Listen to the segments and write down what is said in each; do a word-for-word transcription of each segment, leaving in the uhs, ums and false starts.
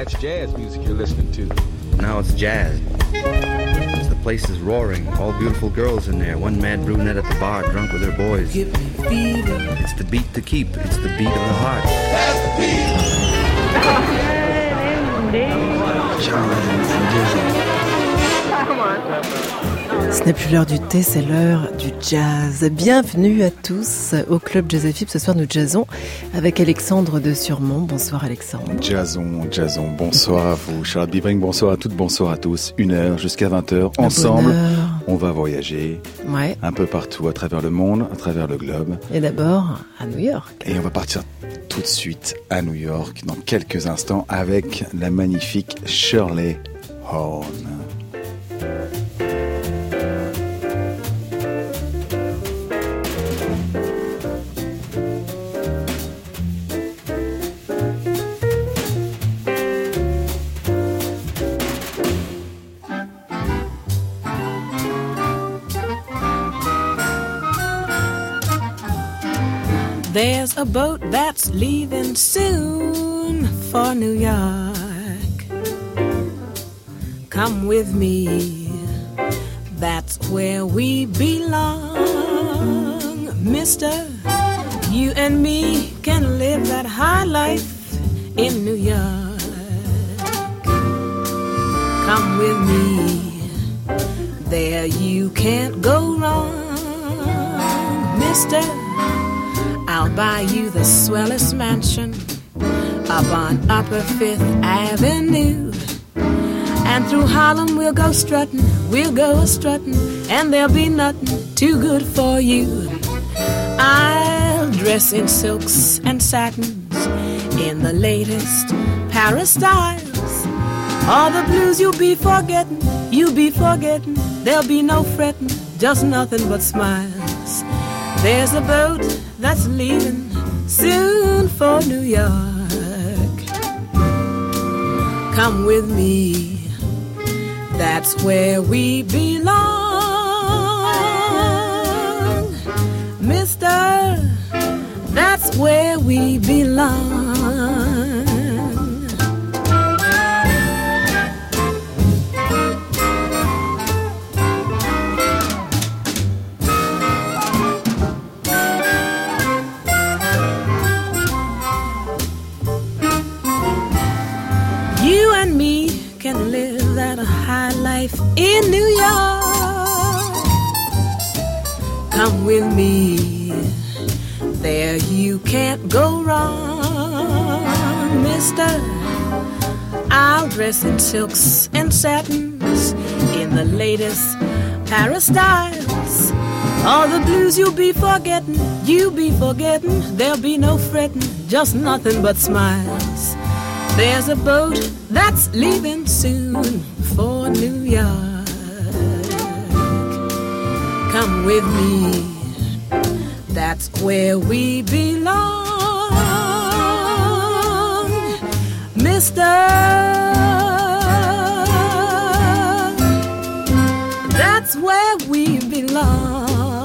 that's jazz music you're listening to. Now it's jazz. The place is roaring. All beautiful girls in there. One mad brunette at the bar, drunk with her boys. Give me fever. It's the beat to keep. It's the beat of the heart. That's the Ce n'est plus l'heure du thé, c'est l'heure du jazz. Bienvenue à tous au Club Jazz F M. Ce soir, nous jazzons avec Alexandre de Surmont. Bonsoir Alexandre. Jazzons, jazzons. Bonsoir à vous, Charlotte Bibring. Bonsoir à toutes, bonsoir à tous. Une heure jusqu'à vingt heures. Ensemble, on va voyager ouais. un peu partout à travers le monde, à travers le globe. Et d'abord à New York. Et on va partir tout de suite à New York dans quelques instants avec la magnifique Shirley Horn. There's a boat that's leaving soon for New York. Come with me, that's where we belong. Mister, you and me can live that high life in New York. Come with me, there you can't go wrong. Mister, I'll buy you the swellest mansion up on Upper Fifth Avenue. And through Harlem we'll go strutting, we'll go a-strutting, and there'll be nothing too good for you. I'll dress in silks and satins, in the latest Paris styles. All the blues you'll be forgetting, you'll be forgetting. There'll be no fretting, just nothing but smiles. There's a boat that's leaving soon for New York. Come with me, that's where we belong. Mister, that's where we belong. Can live that high life in New York. Come with me, there you can't go wrong. Mister, I'll dress in silks and satins, in the latest Paris styles. All the blues you'll be forgetting, you'll be forgetting. There'll be no fretting, just nothing but smiles. There's a boat that's leaving soon for New York. Come with me, that's where we belong. Mister, that's where we belong.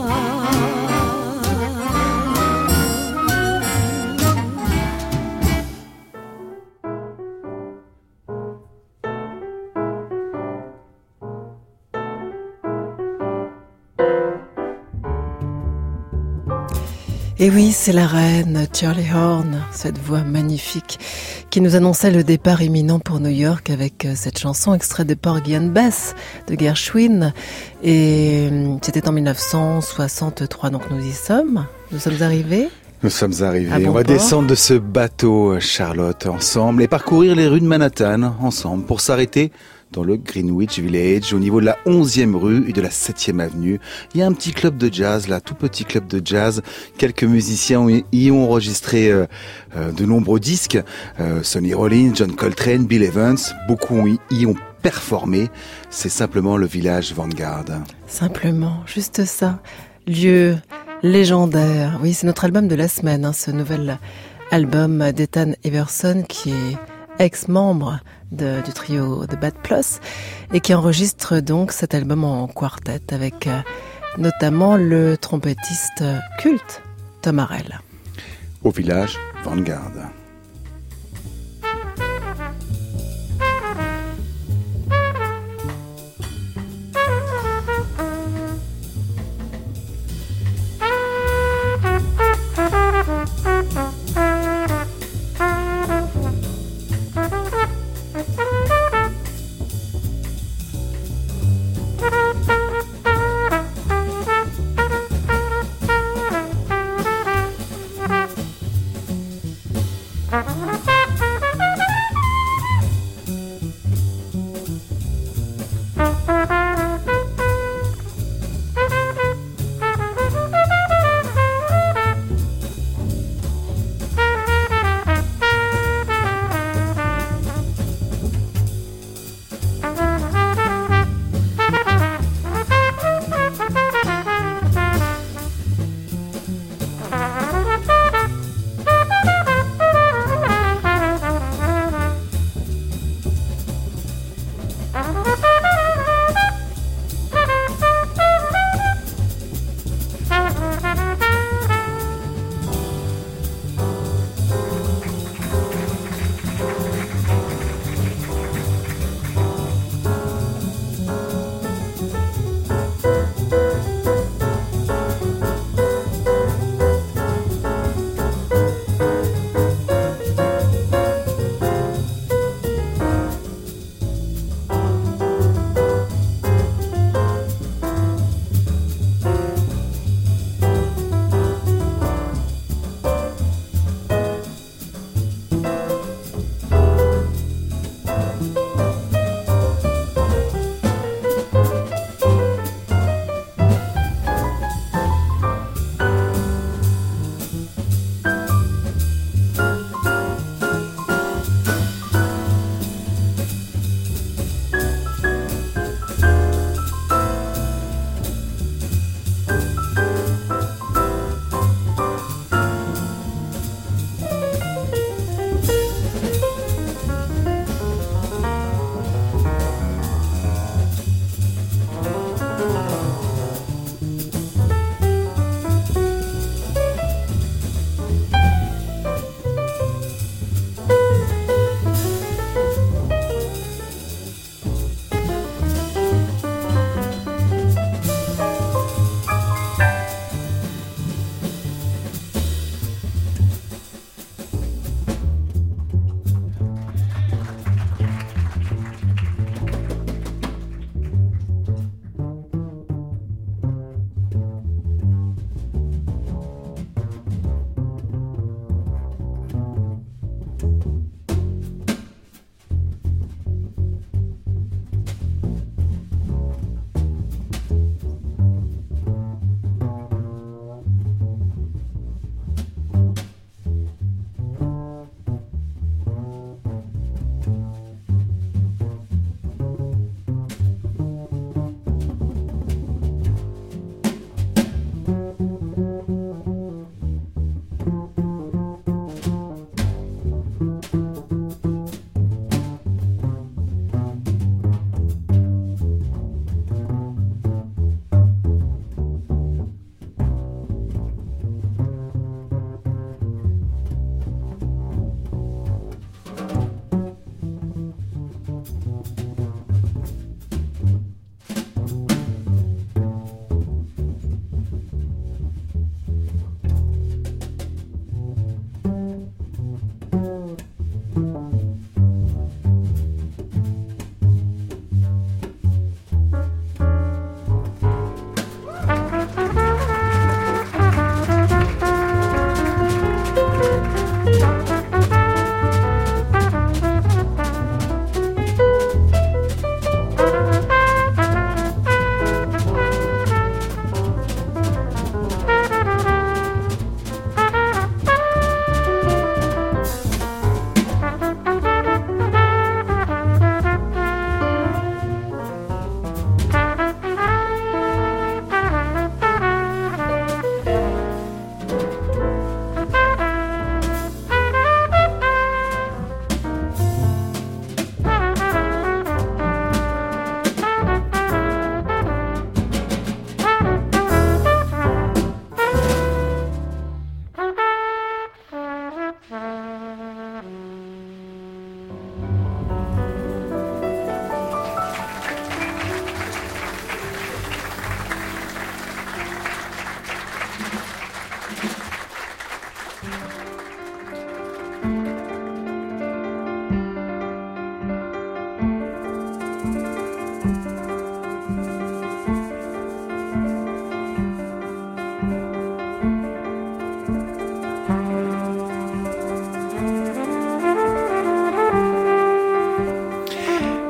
Et oui, c'est la reine Shirley Horn, cette voix magnifique qui nous annonçait le départ imminent pour New York avec cette chanson extrait de Porgy and Bess de Gershwin. Et c'était en dix-neuf cent soixante-trois, donc nous y sommes. Nous sommes arrivés. Nous sommes arrivés. Bon On va port. descendre de ce bateau, Charlotte, ensemble, et parcourir les rues de Manhattan, ensemble, pour s'arrêter dans le Greenwich Village, au niveau de la onzième rue et de la septième avenue. Il y a un petit club de jazz, là, tout petit club de jazz. Quelques musiciens y ont enregistré euh, euh, de nombreux disques. Euh, Sonny Rollins, John Coltrane, Bill Evans, beaucoup y, y ont performé. C'est simplement le village Vanguard. Simplement, juste ça. Lieu légendaire. Oui, c'est notre album de la semaine, hein, ce nouvel album d'Ethan Everson, qui est ex-membre de, du trio The Bad Plus et qui enregistre donc cet album en quartet avec euh, notamment le trompettiste culte Tom Harrell. Au village Vanguard.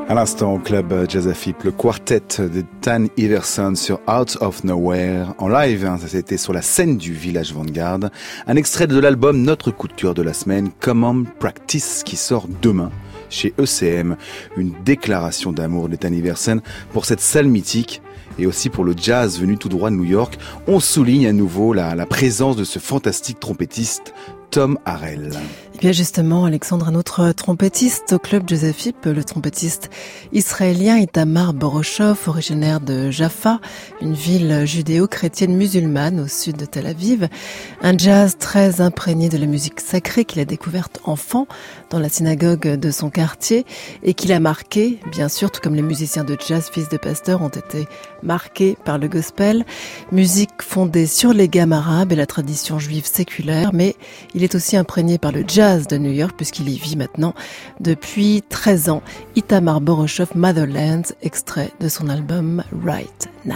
À l'instant, au club Jazz Afip, le quartet de Dan Iverson sur Out of Nowhere, en live, hein, ça c'était sur la scène du Village Vanguard. Un extrait de l'album Notre coup de cœur de la semaine, Common Practice, qui sort demain chez E C M. Une déclaration d'amour de Dan Iverson pour cette salle mythique et aussi pour le jazz venu tout droit de New York. On souligne à nouveau la, la présence de ce fantastique trompettiste Tom Harrell. Et bien justement, Alexandre, un autre trompettiste au club Jazz Afip, le trompettiste israélien Itamar Boroshov, originaire de Jaffa, une ville judéo-chrétienne musulmane au sud de Tel Aviv. Un jazz très imprégné de la musique sacrée qu'il a découverte enfant dans la synagogue de son quartier et qu'il a marqué, bien sûr, tout comme les musiciens de jazz fils de pasteur ont été marqués par le gospel. Musique fondée sur les gammes arabes et la tradition juive séculaire, mais il est aussi imprégné par le jazz de New York puisqu'il y vit maintenant depuis treize ans. Itamar Boroshov, Motherlands, extrait de son album Right Now.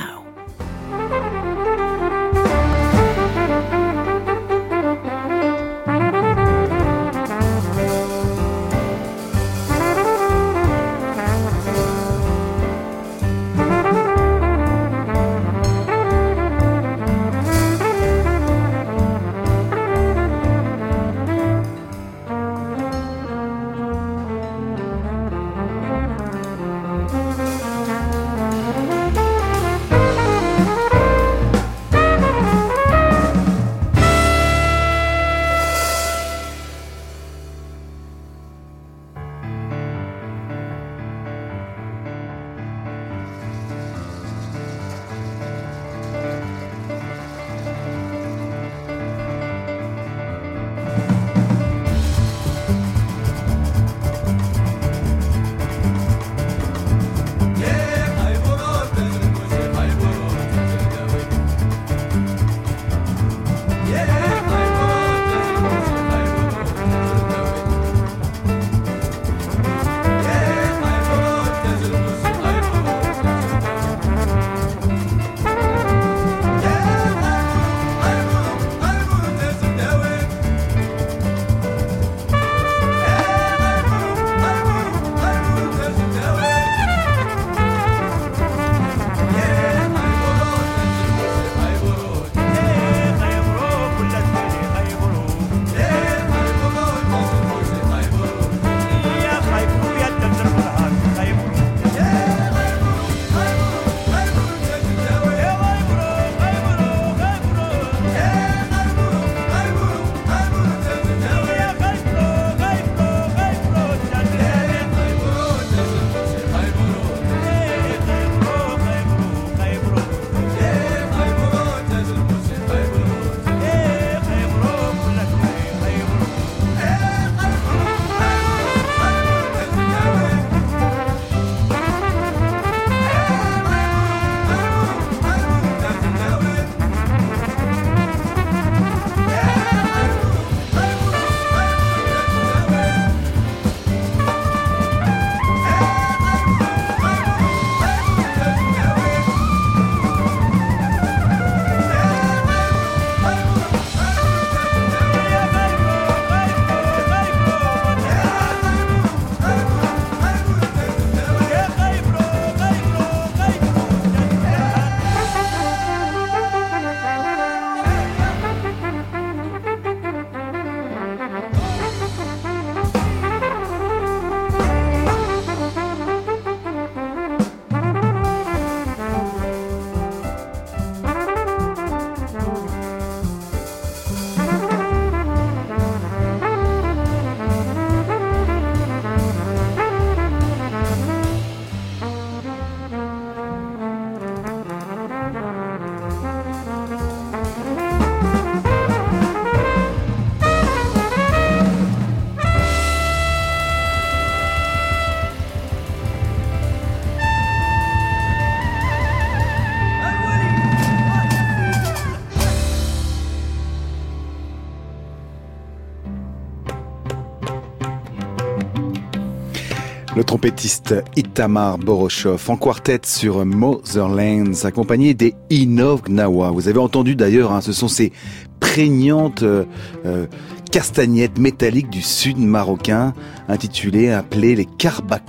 Le trompettiste Itamar Boroshov en quartet sur Motherlands, accompagné des Inov Gnawa. Vous avez entendu d'ailleurs, hein, ce sont ces prégnantes euh, euh, castagnettes métalliques du sud marocain, intitulées, appelées les Karba,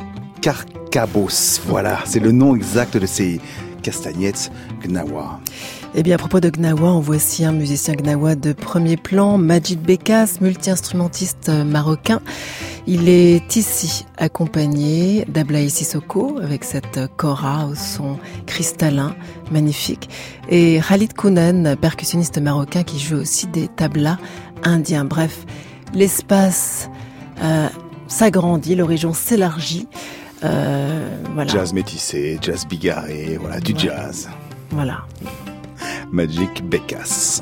Carcabos. Voilà, c'est le nom exact de ces castagnettes gnawa. Eh bien, à propos de gnawa, en voici un musicien gnawa de premier plan, Majid Bekas, multi-instrumentiste marocain. Il est ici accompagné d'Ablaï Sissoko avec cette kora au son cristallin, magnifique, et Khalid Kounen, percussionniste marocain qui joue aussi des tablas indiens. Bref, l'espace euh, s'agrandit, l'horizon s'élargit. Euh, voilà. Jazz métissé, jazz bigarré, voilà, du voilà. jazz. Voilà. Majid Bekas.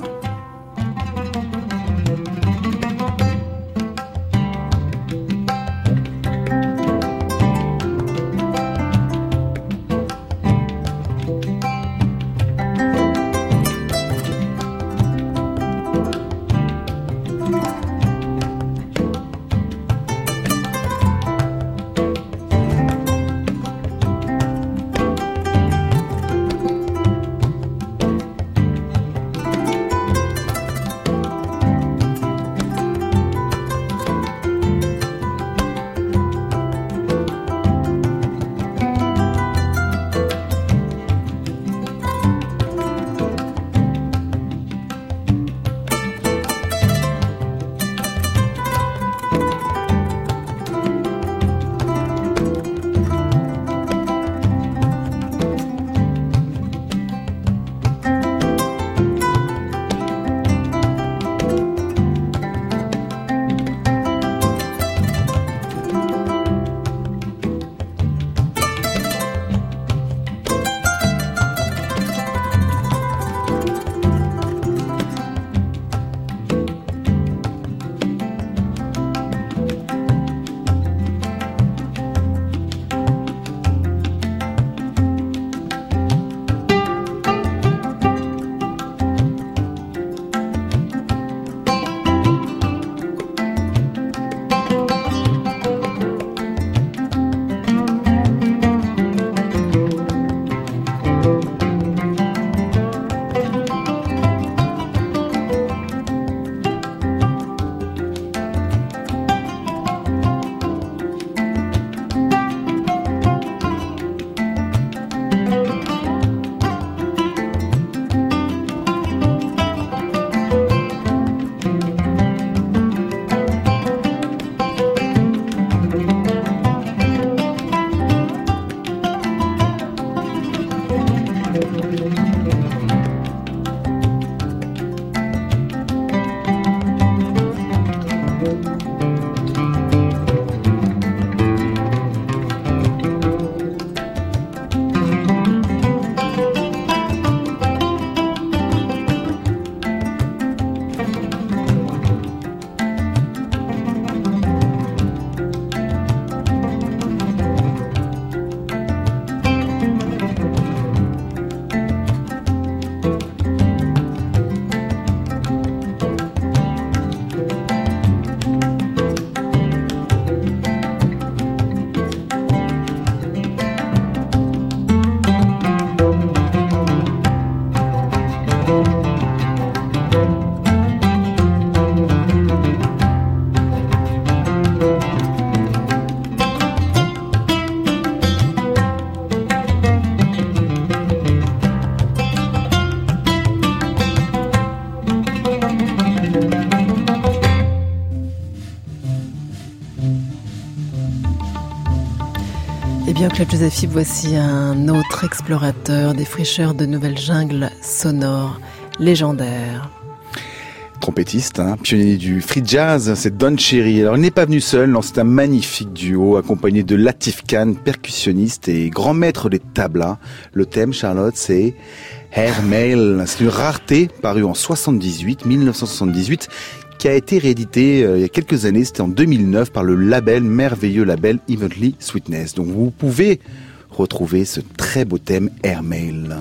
Eh bien, au Club Joséphine, voici un autre explorateur des fraîcheurs de nouvelles jungles sonores légendaires. Trompettiste, hein, pionnier du free jazz, c'est Don Cherry. Alors, il n'est pas venu seul, non, c'est un magnifique duo accompagné de Latif Khan, percussionniste et grand maître des tablas. Le thème, Charlotte, c'est Air Mail. C'est une rareté parue en soixante-dix-huit, mille neuf cent soixante-dix-huit, qui a été réédité euh, il y a quelques années, c'était en deux mille neuf par le label, merveilleux label Evenly Sweetness. Donc vous pouvez retrouver ce très beau thème Air Mail.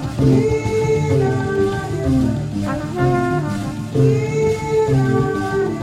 Thank you.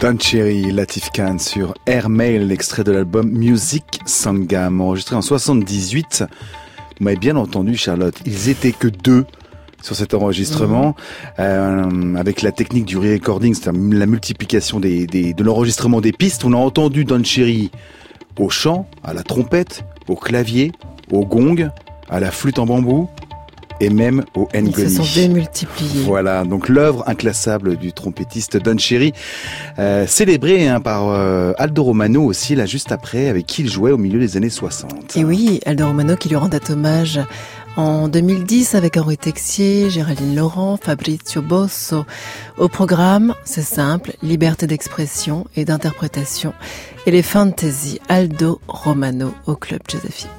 Don Cherry, Latif Khan sur Airmail, extrait de l'album Music Sangam, enregistré en soixante-dix-huit. Vous m'avez bien entendu, Charlotte, ils étaient que deux sur cet enregistrement, mmh. euh, avec la technique du re-recording, c'est-à-dire la multiplication des, des, de l'enregistrement des pistes. On a entendu Don Cherry au chant, à la trompette, au clavier, au gong, à la flûte en bambou, et même au ngoni. Ils se sont démultipliés. Voilà, donc l'œuvre inclassable du trompettiste Don Cherry, euh, célébrée hein, par euh, Aldo Romano aussi, là juste après, avec qui il jouait au milieu des années soixante. Et oui, Aldo Romano qui lui rendait hommage en deux mille dix avec Henri Texier, Géraldine Laurent, Fabrizio Bosso. Au programme, c'est simple, liberté d'expression et d'interprétation. Et les fantasy Aldo Romano au Club Joséphine.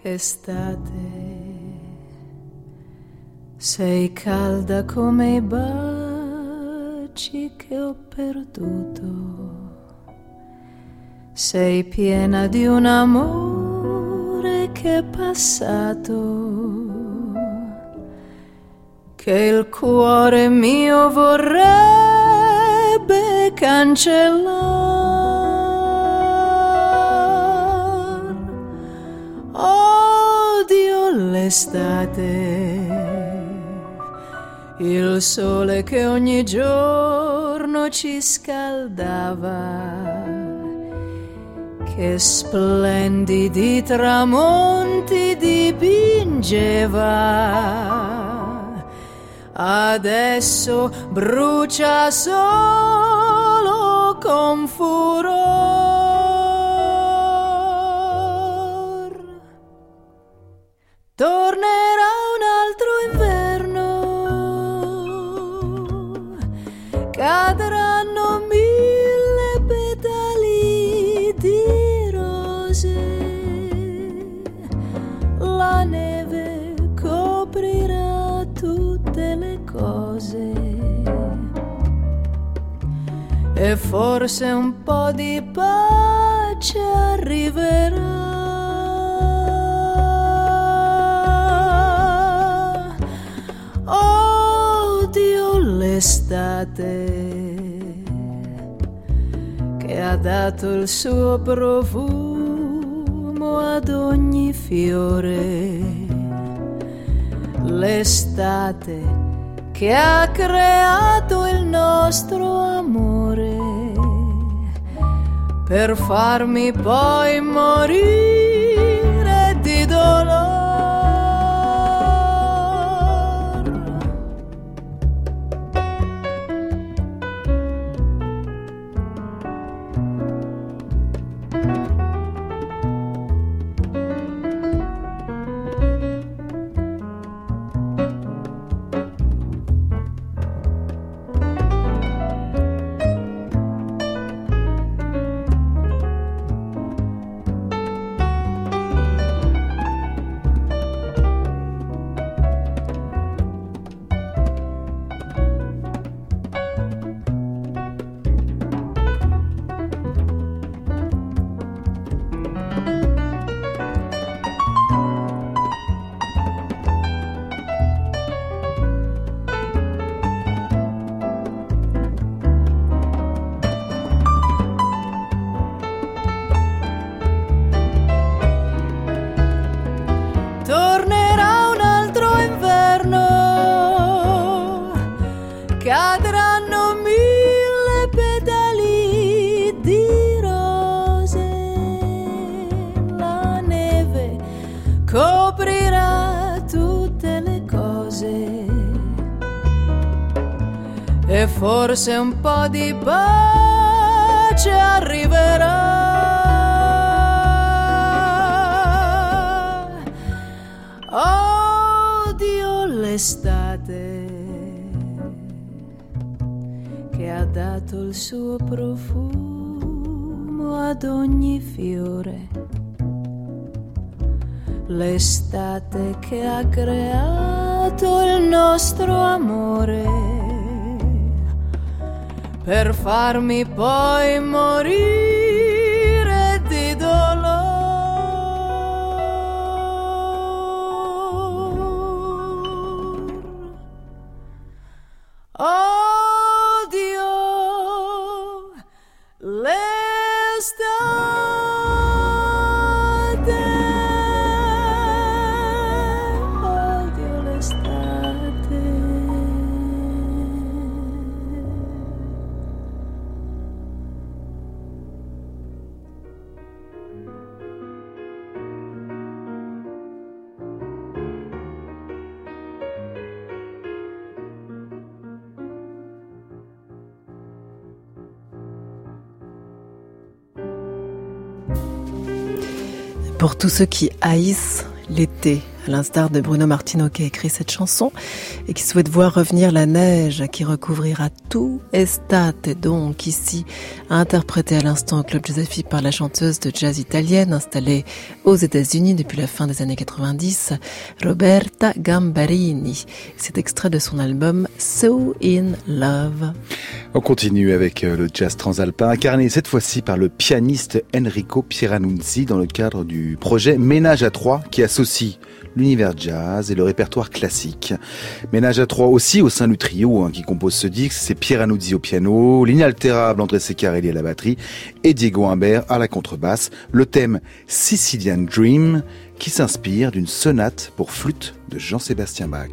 estate, sei calda come i baci che ho perduto, sei piena di un amore che è passato, che il cuore mio vorrebbe cancellare. Odio l'estate, il sole che ogni giorno ci scaldava, che splendidi tramonti dipingeva, adesso brucia solo con furor. Tornerà un altro inverno, cadranno mille petali di rose, la neve coprirà tutte le cose e forse un po' di pace arriverà. Odio l'estate che ha dato il suo profumo ad ogni fiore, l'estate che ha creato il nostro amore per farmi poi morire di dolore. Cadranno mille petali di rose, la neve coprirà tutte le cose e forse un po' di pace arriverà. Odio l'estate che ha dato il suo profumo ad ogni fiore, l'estate che ha creato il nostro amore per farmi poi morire di dolore. Odio l'estate, odio l'estate. Pour tous ceux qui haïssent l'été, à l'instar de Bruno Martino qui a écrit cette chanson et qui souhaite voir revenir la neige qui recouvrira tout estate, donc ici interprété à l'instant au Club Josephi par la chanteuse de jazz italienne installée aux États-Unis depuis la fin des années quatre-vingt-dix, Roberta Gambarini. C'est extrait de son album So in Love. On continue avec le jazz transalpin, incarné cette fois-ci par le pianiste Enrico Pieranunzi dans le cadre du projet Ménage à trois qui associe l'univers jazz et le répertoire classique. Ménage à trois aussi au sein du trio hein, qui compose ce disque, c'est Pieranunzi au piano, l'inaltérable André Ceccarelli à la batterie et Diego Humbert à la contrebasse. Le thème Sicilian Dream qui s'inspire d'une sonate pour flûte de Jean-Sébastien Bach.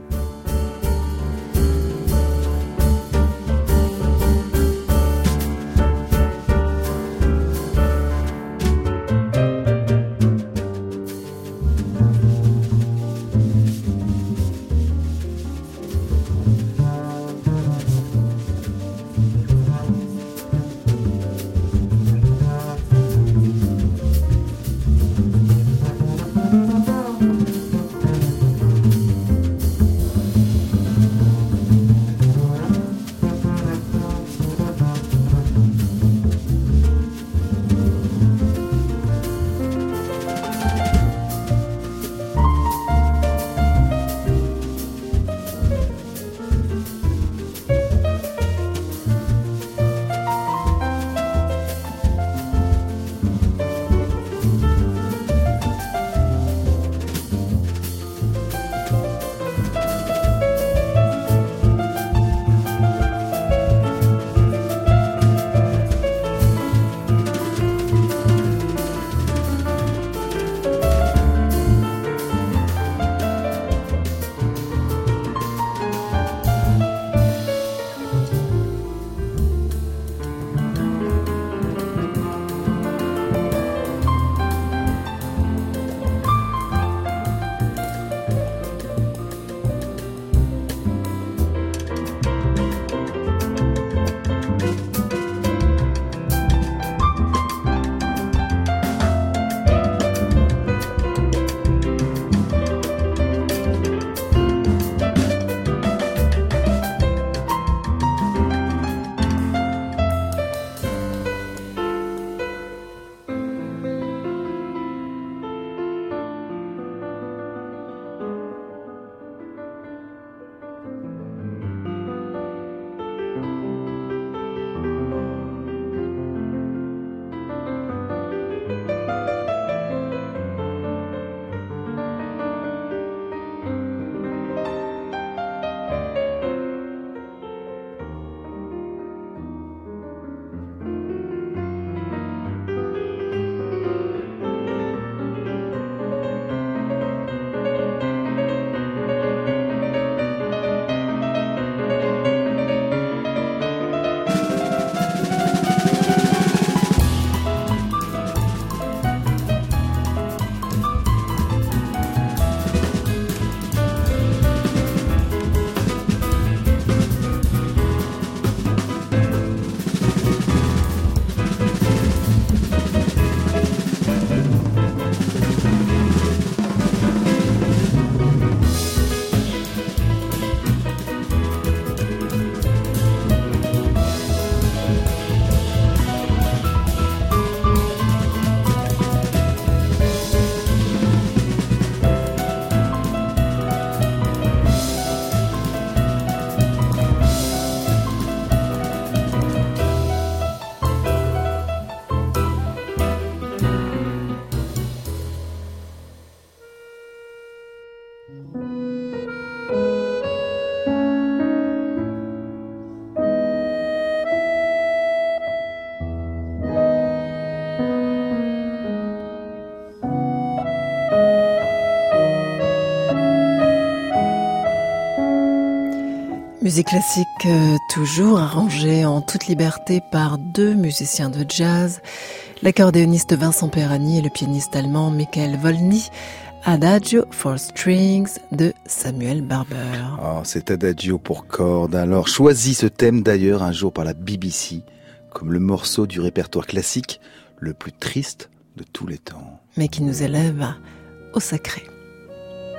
Musique classique euh, toujours arrangée en toute liberté par deux musiciens de jazz, l'accordéoniste Vincent Perani et le pianiste allemand Michael Volny. Adagio for Strings de Samuel Barber. Oh, c'est Adagio pour cordes. Alors, choisi ce thème d'ailleurs un jour par la B B C comme le morceau du répertoire classique le plus triste de tous les temps. Mais qui nous élève au sacré.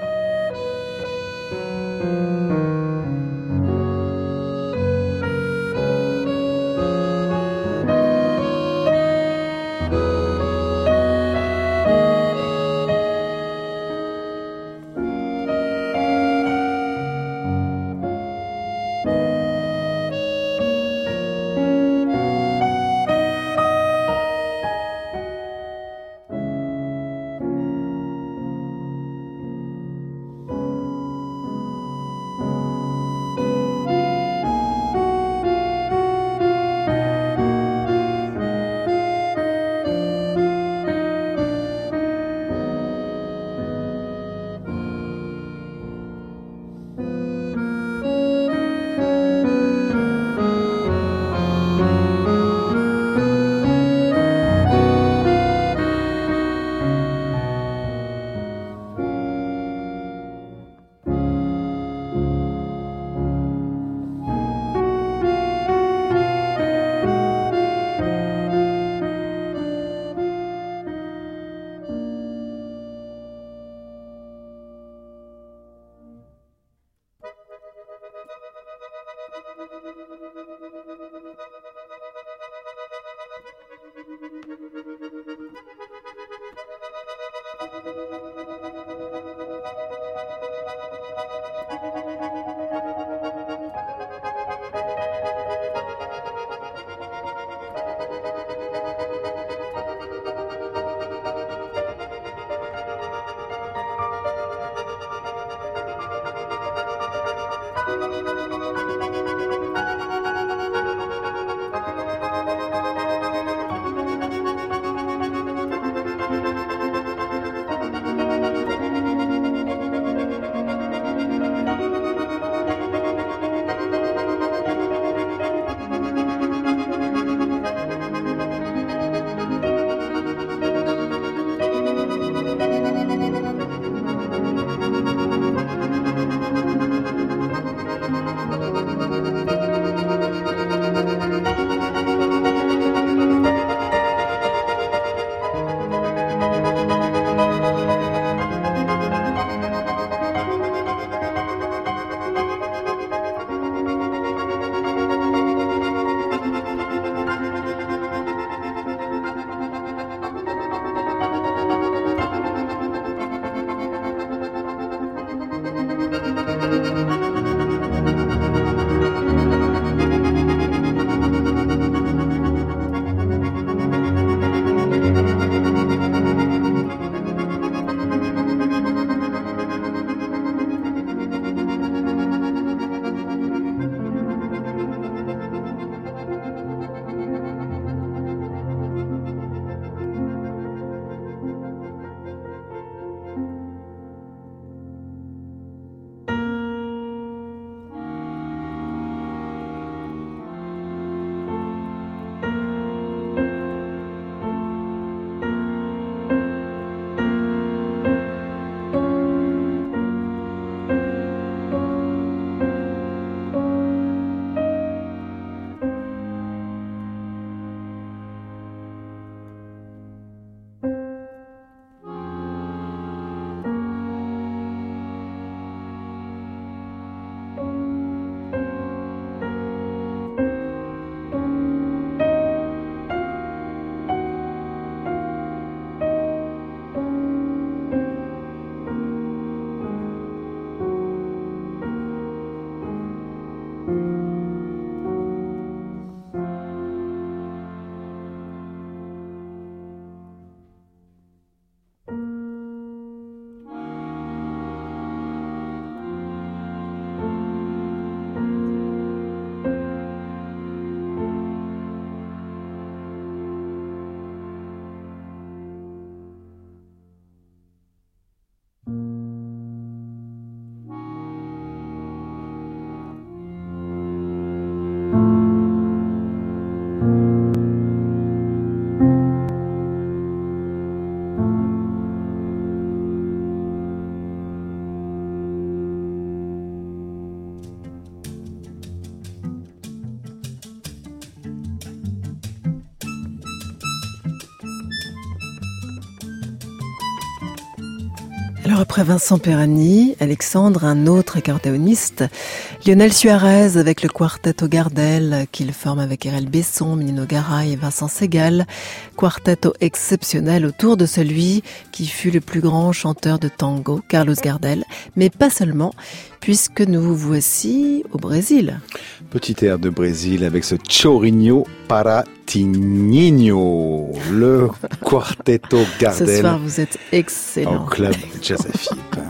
Alors après Vincent Perani, Alexandre, un autre accordéoniste, Lionel Suarez avec le Quartetto Gardel qu'il forme avec Erel Besson, Nino Garay et Vincent Segal. Quartetto exceptionnel autour de celui qui fut le plus grand chanteur de tango, Carlos Gardel, mais pas seulement, puisque nous vous voici au Brésil. Petit air de Brésil avec ce Chorinho para Tininho, le Quartetto Gardel. Ce soir, vous êtes excellent. Au club Jazz F I P.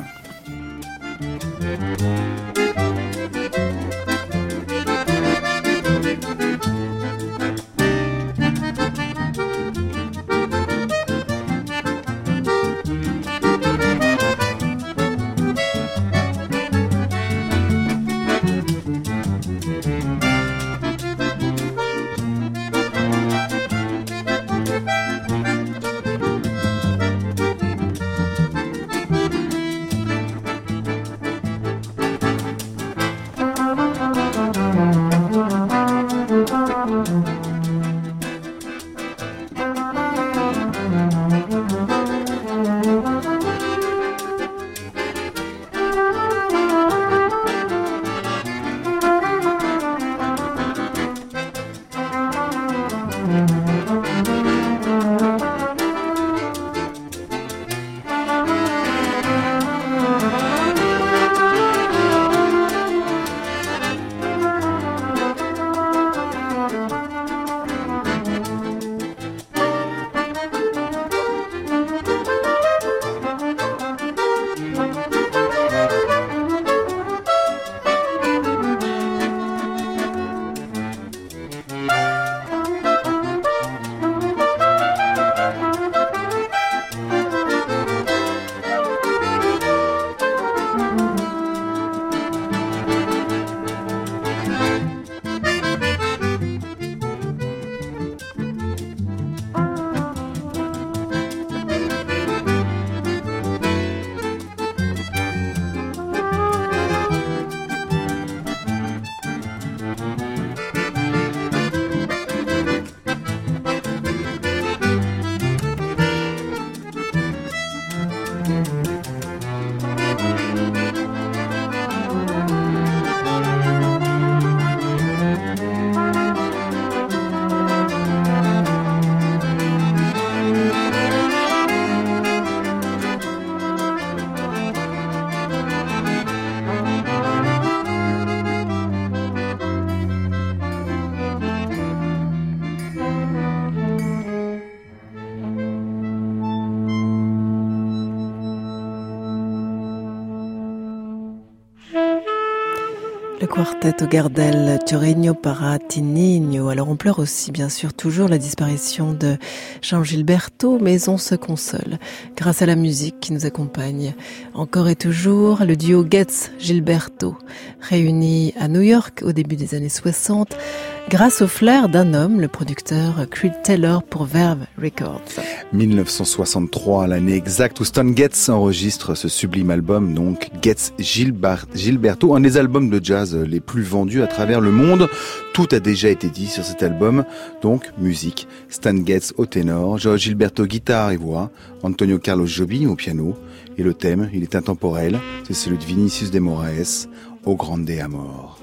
Le Quartetto Gardel, Chorinho para Tininho. Alors on pleure aussi bien sûr toujours la disparition de Jean Gilberto, mais on se console grâce à la musique qui nous accompagne. Encore et toujours, le duo Getz-Gilberto, réuni à New York au début des années soixante, grâce au flair d'un homme, le producteur Creed Taylor pour Verve Records. mille neuf cent soixante-trois, l'année exacte où Stan Getz enregistre ce sublime album, donc Getz-Gilberto, un des albums de jazz les plus vendus à travers le monde. Tout a déjà été dit sur cet album, donc musique, Stan Getz au ténor, Jorge Gilberto guitare et voix, Antonio Carlos Jobim au piano, et le thème, il est intemporel, c'est celui de Vinicius de Moraes, Au Grande Amor.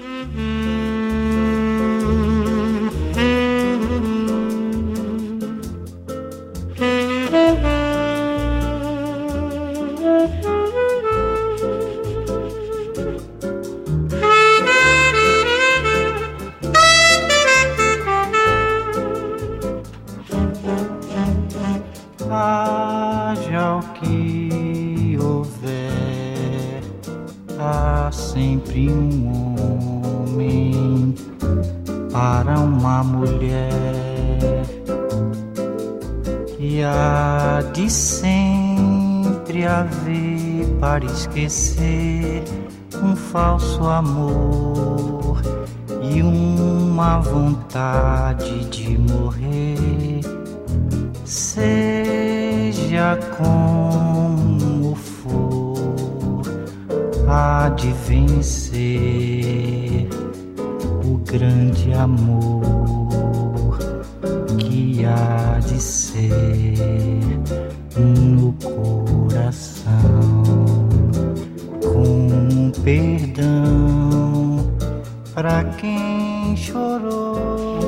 Haja o que houver, há sempre um homem para uma mulher, e há de sempre haver para esquecer um falso amor e uma vontade de morrer. Seja como for, há de vencer o grande amor que há de ser no coração. perdão pra quem chorou.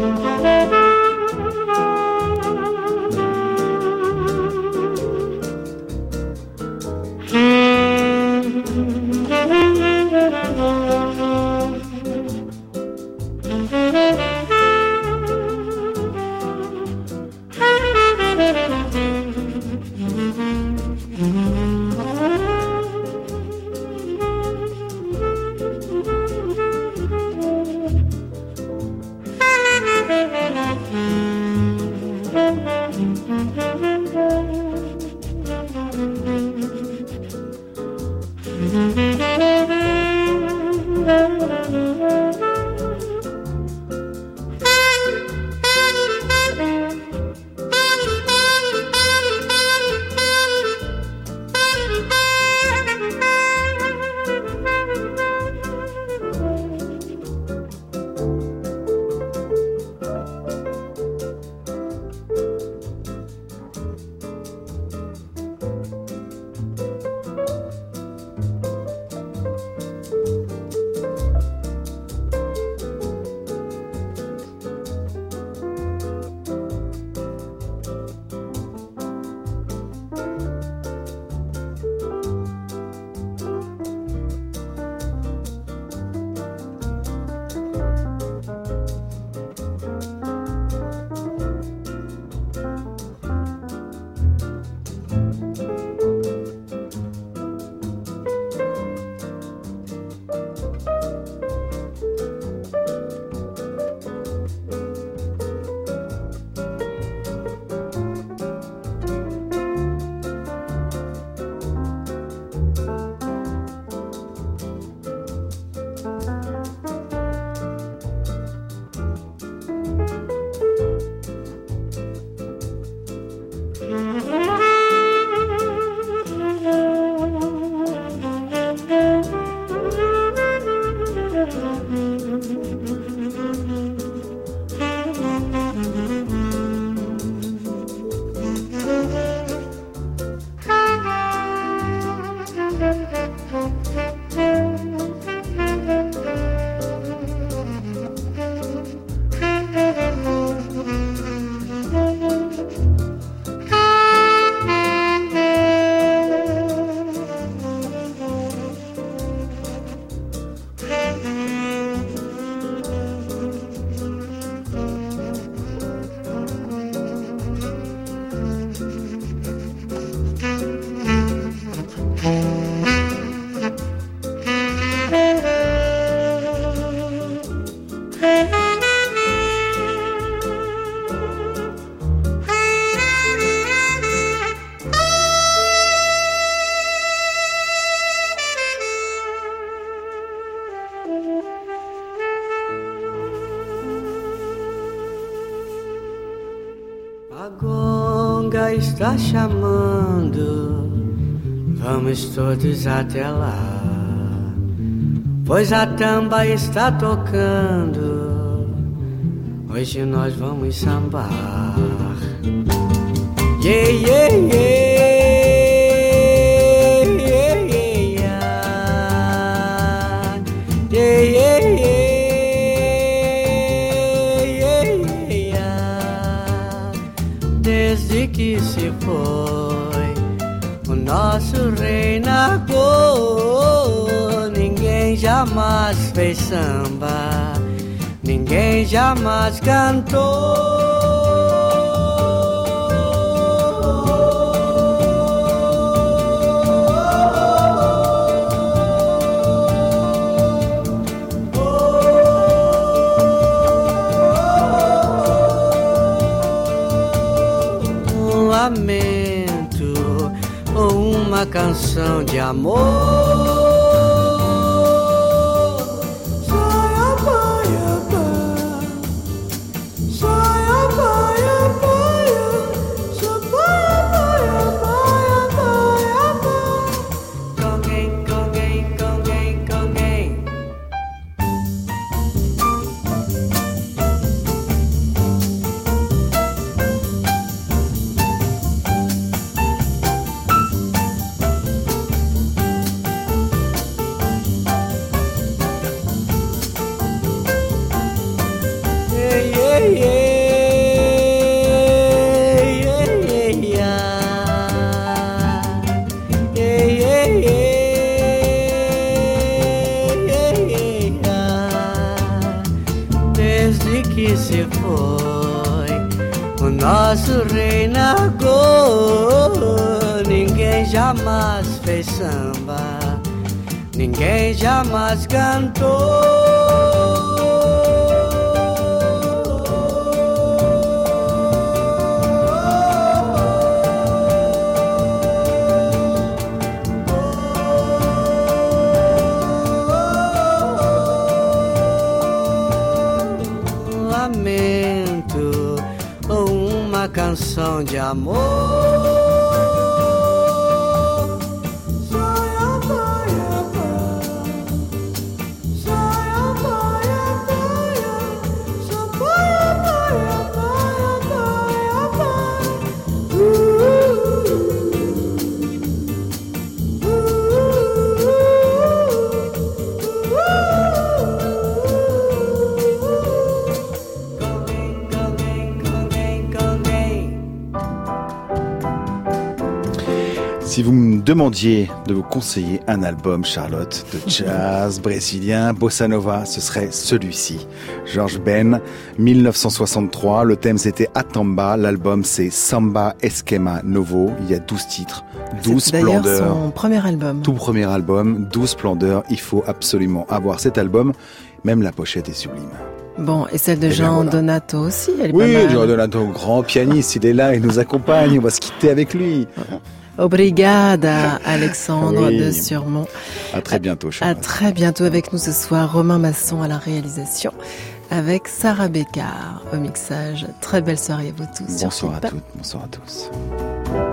Está chamando, vamos todos até lá, pois a tamba está tocando, hoje nós vamos sambar. Yeah, yeah, yeah, yeah, yeah, yeah, yeah, yeah, yeah. Desde que se foi o nosso rei na cor, ninguém jamais fez samba, ninguém jamais cantou. Ou uma canção de amor. se foi, o nosso rei nargou. Ninguém jamais fez samba, ninguém jamais cantou. Uma canção de amor. Si vous me demandiez de vous conseiller un album, Charlotte, de jazz brésilien, bossa nova, ce serait celui-ci. George Ben, dix-neuf cent soixante-trois, le thème c'était Atamba, l'album c'est Samba Esquema Novo, il y a douze titres, douze splendeurs. C'est d'ailleurs son premier album. Tout premier album, douze splendeurs, il faut absolument avoir cet album, même la pochette est sublime. Bon, et celle de et Jean voilà. Donato aussi, elle est oui, pas mal. Oui, Jean Donato, grand pianiste, il est là, il nous accompagne, on va se quitter avec lui. Obrigada, Alexandre oui. de Surmont. À très bientôt, Charlotte. À très bientôt avec nous ce soir, Romain Masson à la réalisation, avec Sarah Bécard au mixage. Très belle soirée à vous tous. Bonsoir à toutes, bonsoir à tous.